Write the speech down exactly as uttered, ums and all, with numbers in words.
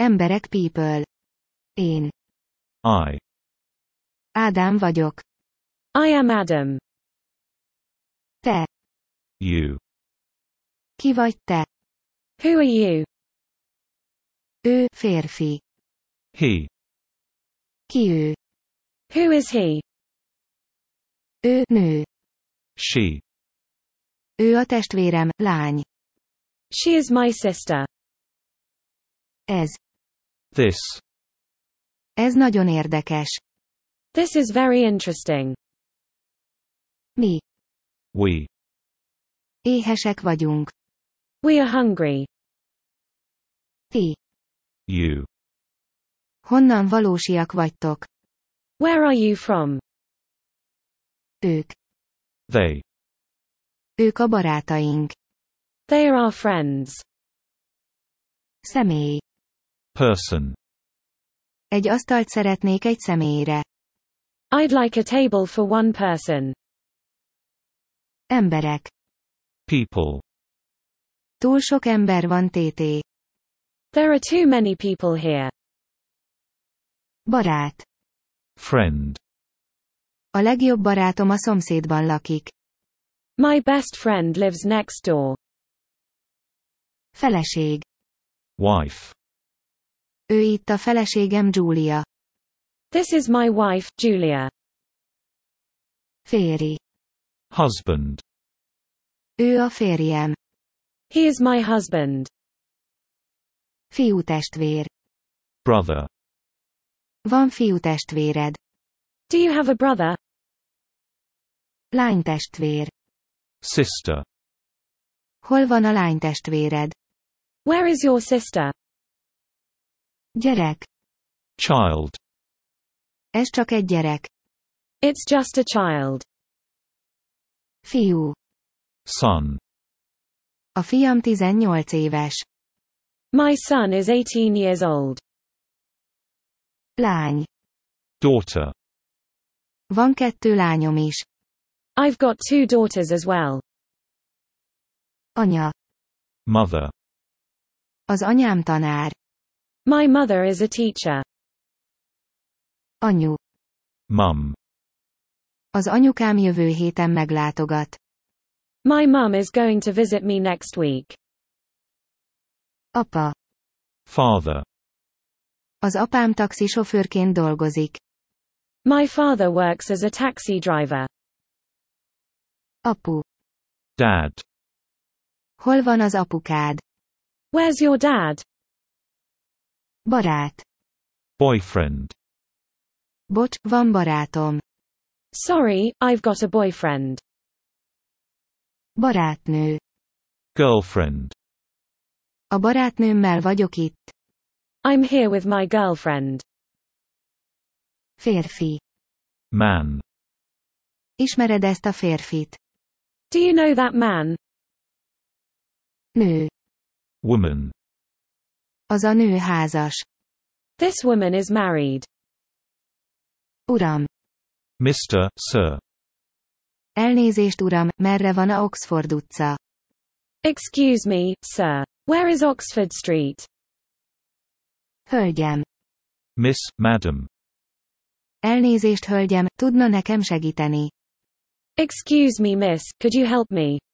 Emberek people. Én. I. Ádám vagyok. I am Adam. Te. You. Ki vagy te? Who are you? Ő, férfi. He. Ki ő? Who is he? Ő, nő. She. Ő a testvérem, lány. She is my sister. Ez. This. Ez nagyon érdekes. This is very interesting. Mi. We. Éhesek vagyunk. We are hungry. Ti. You. Honnan valósiak vagytok? Where are you from? Ők. They. Ők a barátaink. They are our friends. Személy. Person. Egy asztalt szeretnék egy személyre. I'd like a table for one person. Emberek. People. Túl sok ember van tété. There are too many people here. Barát. Friend. A legjobb barátom a szomszédban lakik. My best friend lives next door. Feleség. Wife. Ő itt a feleségem Julia. This is my wife, Julia. Férj. Husband. Ő a férjem. He is my husband. Fiútestvér. Brother. Van fiútestvéred. Do you have a brother? Lánytestvér. Sister. Hol van a lánytestvéred? Where is your sister? Gyerek. Child. Ez csak egy gyerek. It's just a child. Fiú. Son. A fiam tizennyolc éves. My son is eighteen years old. Lány. Daughter. Van kettő lányom is. I've got two daughters as well. Anya. Mother. Az anyám tanár. My mother is a teacher. Anyu. Mum. Az anyukám jövő héten meglátogat. My mum is going to visit me next week. Apa. Father. Az apám taxisofőrként dolgozik. My father works as a taxi driver. Apu. Dad. Hol van az apukád? Where's your dad? Barát. Boyfriend. Bocs, van barátom. Sorry, I've got a boyfriend. Barátnő. Girlfriend. A barátnőmmel vagyok itt. I'm here with my girlfriend. Férfi. Man. Ismered ezt a férfit? Do you know that man? Nő. Woman. Az a nő házas. This woman is married. Uram. Mister, Sir. Elnézést uram, merre van a Oxford utca? Excuse me, sir. Where is Oxford Street? Hölgyem. Miss, Madam. Elnézést hölgyem, tudna nekem segíteni? Excuse me, miss, could you help me?